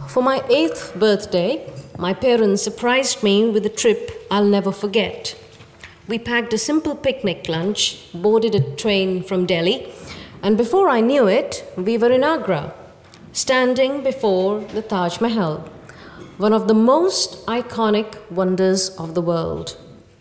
For my 8th birthday, my parents surprised me with a trip I'll never forget. We packed a simple picnic lunch, boarded a train from Delhi, and before I knew it, we were in Agra, standing before the Taj Mahal, one of the most iconic wonders of the world.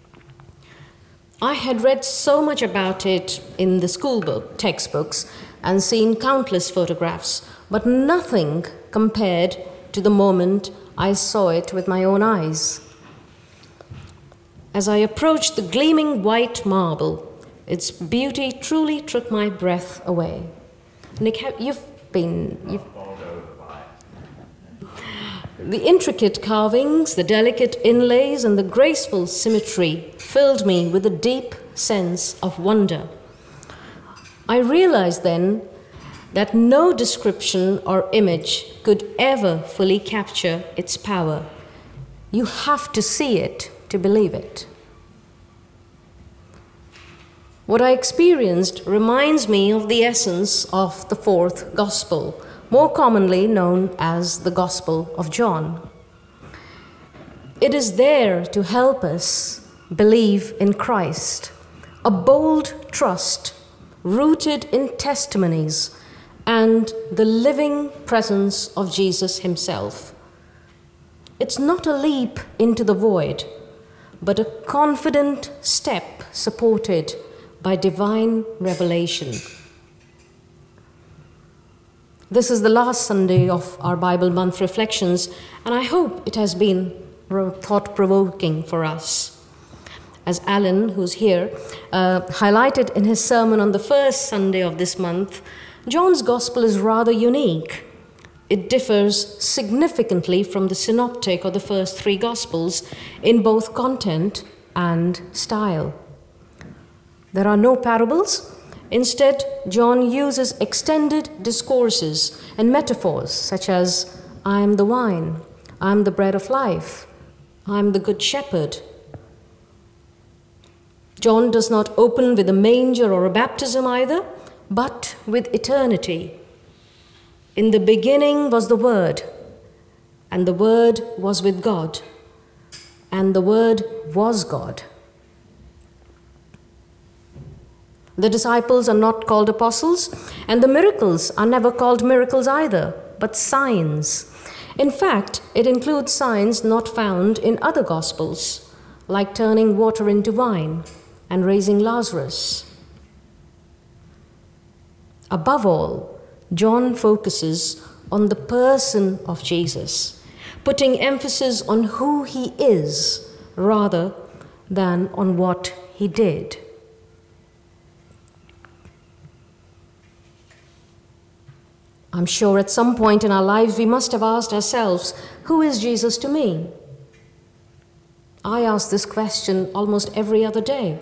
I had read so much about it in the school textbooks and seen countless photographs, but nothing compared to the moment I saw it with my own eyes. As I approached the gleaming white marble, its beauty truly took my breath away. Nick, The intricate carvings, the delicate inlays, and the graceful symmetry filled me with a deep sense of wonder. I realized then that no description or image could ever fully capture its power. You have to see it to believe it. What I experienced reminds me of the essence of the fourth gospel, more commonly known as the Gospel of John. It is there to help us believe in Christ, a bold trust rooted in testimonies and the living presence of Jesus himself. It's not a leap into the void, but a confident step supported by divine revelation. This is the last Sunday of our Bible Month reflections, and I hope it has been thought-provoking for us. As Alan, who's here, highlighted in his sermon on the first Sunday of this month, John's Gospel is rather unique. It differs significantly from the synoptic or the first three Gospels in both content and style. There are no parables. Instead, John uses extended discourses and metaphors such as, I am the vine, I am the bread of life, I am the good shepherd. John does not open with a manger or a baptism either, but with eternity. In the beginning was the Word, and the Word was with God, and the Word was God. The disciples are not called apostles, and the miracles are never called miracles either, but signs. In fact, it includes signs not found in other Gospels, like turning water into wine and raising Lazarus. Above all, John focuses on the person of Jesus, putting emphasis on who he is rather than on what he did. I'm sure at some point in our lives we must have asked ourselves, who is Jesus to me? I ask this question almost every other day.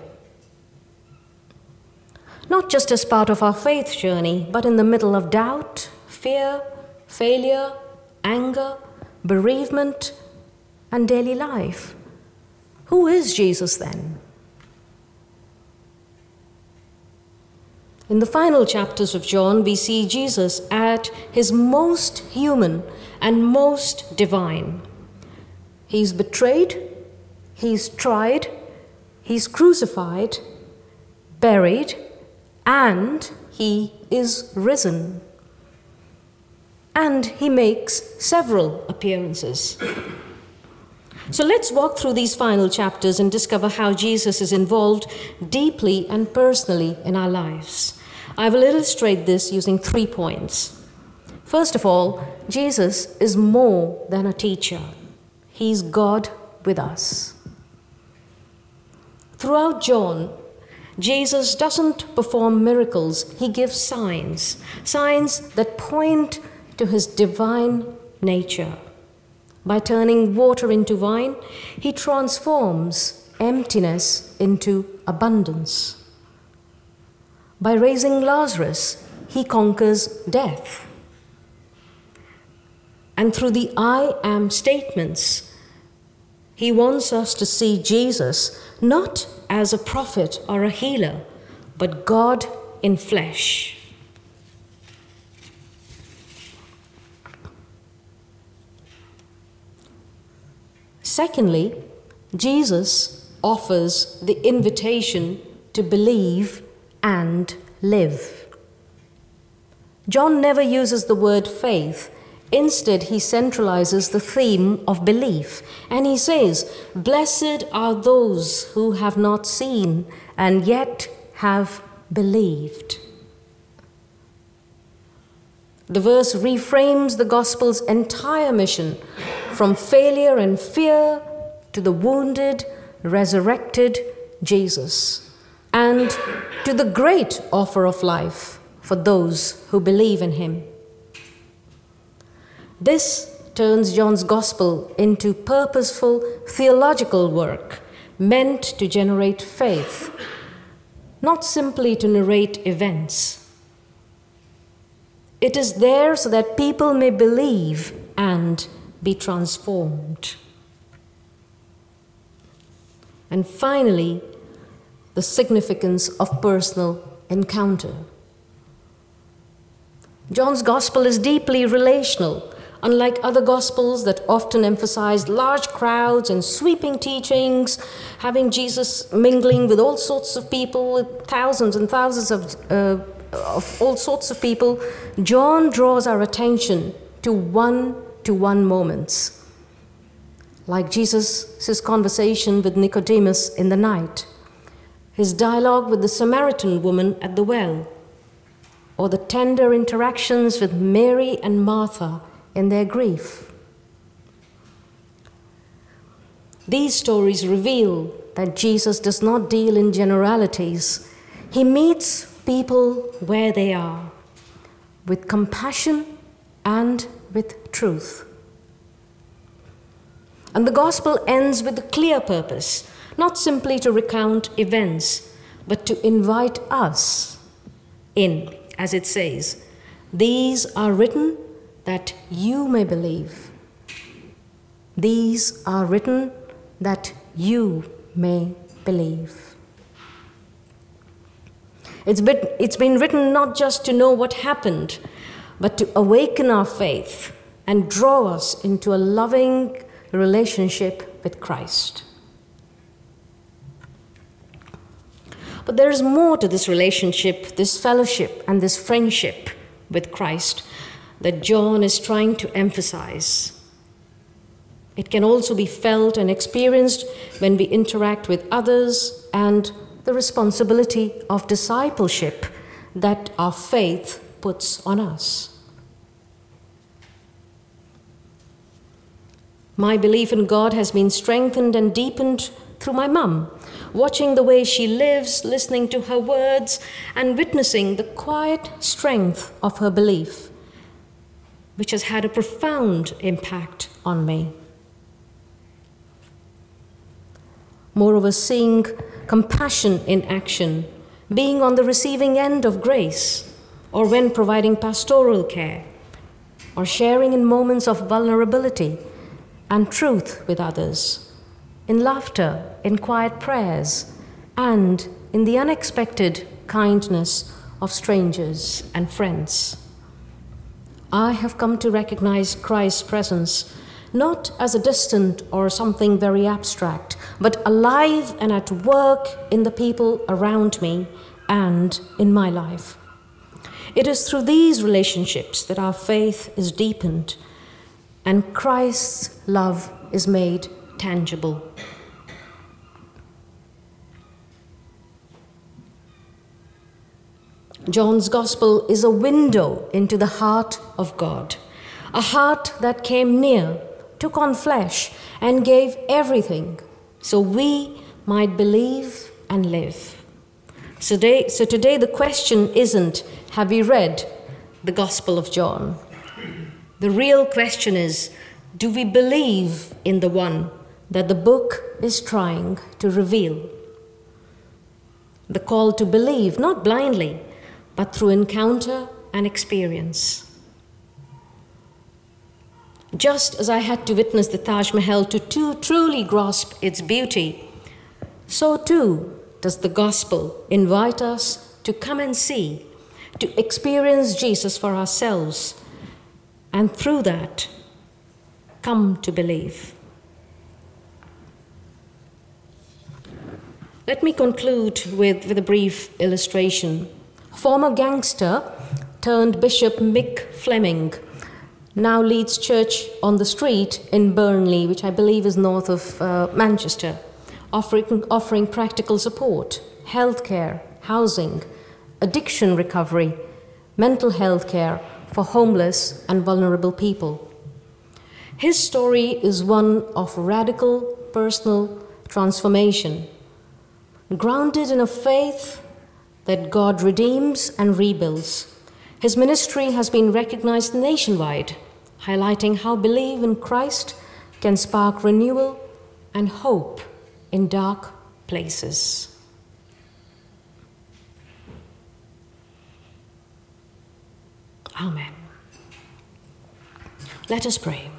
Not just as part of our faith journey, but in the middle of doubt, fear, failure, anger, bereavement, and daily life. Who is Jesus then? In the final chapters of John, we see Jesus at his most human and most divine. He's betrayed, he's tried, he's crucified, buried, and he is risen. And he makes several appearances. So let's walk through these final chapters and discover how Jesus is involved deeply and personally in our lives. I will illustrate this using 3 points. First of all, Jesus is more than a teacher. He's God with us. Throughout John, Jesus doesn't perform miracles, he gives signs, signs that point to his divine nature. By turning water into wine, he transforms emptiness into abundance. By raising Lazarus, he conquers death. And through the I am statements, he wants us to see Jesus not as a prophet or a healer, but God in flesh. Secondly, Jesus offers the invitation to believe and live. John never uses the word faith. Instead, he centralizes the theme of belief, and he says, "Blessed are those who have not seen and yet have believed." The verse reframes the gospel's entire mission from failure and fear to the wounded, resurrected Jesus, and to the great offer of life for those who believe in him. This turns John's gospel into purposeful theological work meant to generate faith, not simply to narrate events. It is there so that people may believe and be transformed. And finally, the significance of personal encounter. John's gospel is deeply relational. Unlike other gospels that often emphasize large crowds and sweeping teachings, having Jesus mingling with all sorts of people, with thousands and thousands of all sorts of people, John draws our attention to one-to-one moments. Like Jesus' conversation with Nicodemus in the night, his dialogue with the Samaritan woman at the well, or the tender interactions with Mary and Martha in their grief. These stories reveal that Jesus does not deal in generalities. He meets people where they are, with compassion and with truth. And the gospel ends with a clear purpose, not simply to recount events, but to invite us in, as it says, "These are written that you may believe. These are written that you may believe." It's been written not just to know what happened, but to awaken our faith and draw us into a loving relationship with Christ. But there is more to this relationship, this fellowship, and this friendship with Christ that John is trying to emphasize. It can also be felt and experienced when we interact with others, and the responsibility of discipleship that our faith puts on us. My belief in God has been strengthened and deepened through my mum, watching the way she lives, listening to her words, and witnessing the quiet strength of her belief, which has had a profound impact on me. Moreover, seeing compassion in action, being on the receiving end of grace, or when providing pastoral care, or sharing in moments of vulnerability and truth with others, in laughter, in quiet prayers, and in the unexpected kindness of strangers and friends. I have come to recognize Christ's presence not as a distant or something very abstract, but alive and at work in the people around me and in my life. It is through these relationships that our faith is deepened and Christ's love is made tangible. John's Gospel is a window into the heart of God, a heart that came near, took on flesh, and gave everything so we might believe and live. So today the question isn't, have we read the Gospel of John? The real question is, do we believe in the one that the book is trying to reveal? The call to believe, not blindly, but through encounter and experience. Just as I had to witness the Taj Mahal to truly grasp its beauty, so too does the gospel invite us to come and see, to experience Jesus for ourselves, and through that, come to believe. Let me conclude with a brief illustration. Former gangster turned Bishop Mick Fleming now leads church on the street in Burnley, which I believe is north of Manchester, offering practical support, healthcare, housing, addiction recovery, mental health care for homeless and vulnerable people. His story is one of radical personal transformation, grounded in a faith that God redeems and rebuilds. His ministry has been recognized nationwide, highlighting how belief in Christ can spark renewal and hope in dark places. Amen. Let us pray.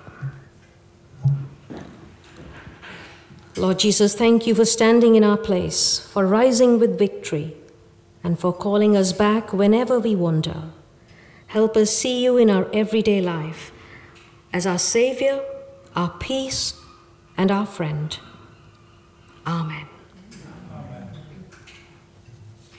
Lord Jesus, thank you for standing in our place, for rising with victory, and for calling us back whenever we wander. Help us see you in our everyday life as our Savior, our peace, and our friend. Amen.